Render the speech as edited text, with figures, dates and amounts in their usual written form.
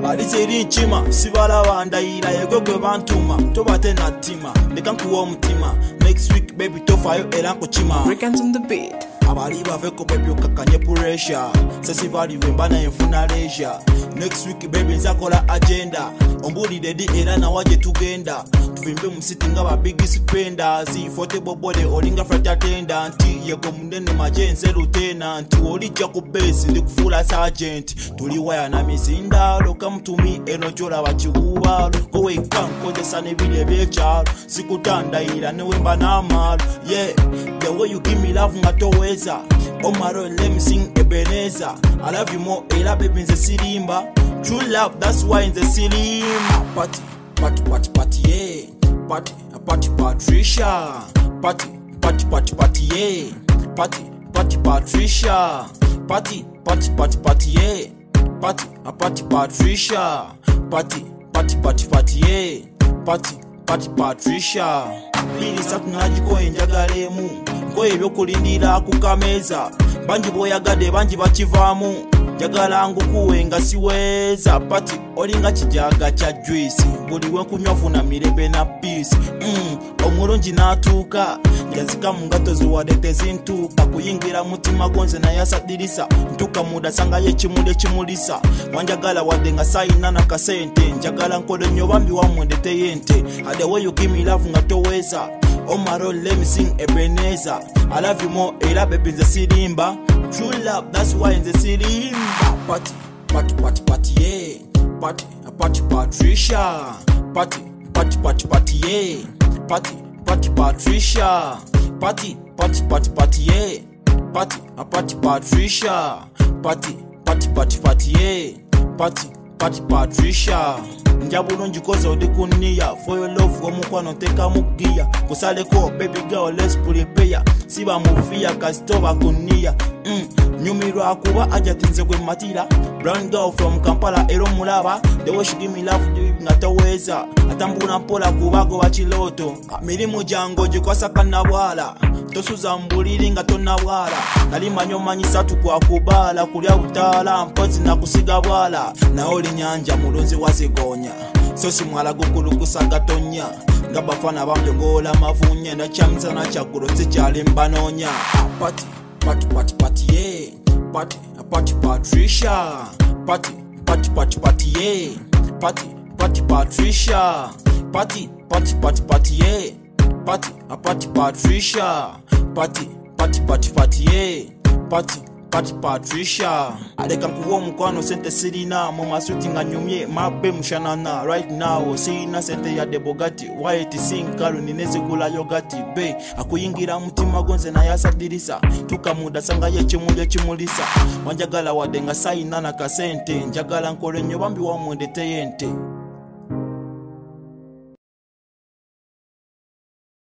alizeri nchima sibalaba ndayira yego gwe bantuma tobate na tima leka nkuwa omutima next week baby tofayo era nkuchima Breakins on the beat. abali baveko baby okakanye pressure sesivali wembana enfuna leisure next week baby nzakola agenda ombulire di era nawaje tugenda tuvimbe musiti nga ba big spenders ifote bobole olinga flight attendant yego munene majense lieutenant olijja ku base ndi kufula sergeant tuli waya na mizinda come to me enojola bachibuba go we can kozesa nebile byechalo sikutandayira newemba namalo yeah the way you give me love ngatoweza omaro let me sing Ebenezer I love you more era baby nze sirimba true love that's why nze sirimba party yeah party Patricia party yeah party Patricia party yeah party Patricia party yeah party Patricia bili sakungaji ko enjagalemu ko ebyokulindira ku kameza banji boyagade banji bakivamu jagala ngukuwenga siweza party olinga kijaga cha juice buli wenkunywa funa mirembe na peace omulungi natuuka yazika mu ngato ziwadete zintuuka kuyingira mutima gonze na yasadirisa ntuka muda sanga yekimuli ekimulisa wanjagala wadde nga sayina na kasente njagala nkole nnyo bambi wamwendete yente the way you give me love nga toweza omaro let me sing Ebenezer I love you more era baby nze sirimba true love that's why nze sirimba party yeah party Patricia party yeah party Patricia party yeah party Patricia party yeah party Patricia njabulo njikoza odikuniya for your love omukwano teka mugiya kusaleko baby girl let's prepare siba mufia kasitoba kuniya nyumirwa kuba ajatinze gwe matira brown girl from Kampala ero mulaba the way she give me love ngataweza atambula mpola kubago bachiloto mirimu jango jikwasa kana bwala tosuza mbuliri nga tonna bwala nali manyomanyisa tukwa kubala kulya butala mpozi na kusiga bwala na oli nyanja mulunzi wazigonya so simwala gukulukusa gatonya nga bafana bamjogola mavunya na chamza na chakulo zikyali mbanonya party yeah party Patricia party yeah party Patricia party yeah party Patricia party yeah party Patricia aleka nkuwa mukwano sente sirina mu masuti nga nyumye mabe mushanana right now sina sente ya debogati white sinkalu ninezigula yogati be akuyingira mutima gonze na yasadirisa tukamuda sanga yekimuli ekimulisa wanjagala wadde nga sayina na kasente njagala nkole nnyo bambi wamwendete yente